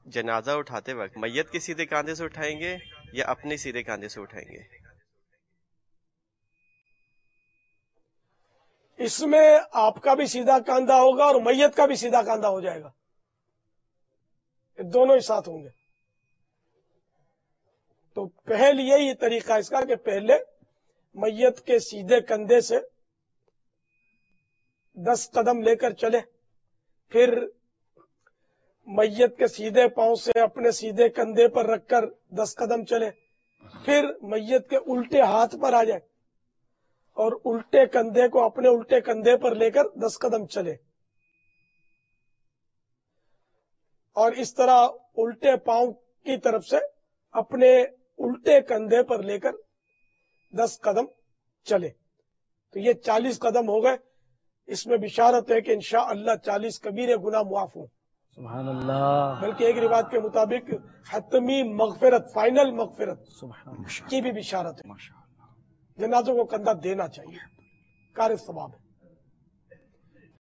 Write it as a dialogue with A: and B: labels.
A: جنازہ اٹھاتے وقت میت کے سیدھے کاندھے سے اٹھائیں گے یا اپنے سیدھے کاندھے سے اٹھائیں گے؟
B: اس میں آپ کا بھی سیدھا کاندھا ہوگا اور میت کا بھی سیدھا کاندھا ہو جائے گا، دونوں ہی ساتھ ہوں گے۔ تو پہلے یہی طریقہ اس کا کہ پہلے میت کے سیدھے کندھے سے 10 قدم لے کر چلے، پھر میت کے سیدھے پاؤں سے اپنے سیدھے کندھے پر رکھ کر 10 قدم چلے، پھر میت کے الٹے ہاتھ پر آ جائے اور الٹے کندھے کو اپنے الٹے کندھے پر لے کر 10 قدم چلے، اور اس طرح الٹے پاؤں کی طرف سے اپنے الٹے کندھے پر لے کر 10 قدم چلے۔ تو یہ 40 قدم ہو گئے۔ اس میں بشارت ہے کہ انشاءاللہ 40 کبیرے گناہ معاف ہوں،
C: سبحان اللہ،
B: بلکہ ایک روایت کے مطابق حتمی مغفرت، فائنل مغفرت
C: سبحان اللہ،
B: کی بھی بشارت ہے۔ جنازوں کو کندھا دینا چاہیے، کار ثواب ہے۔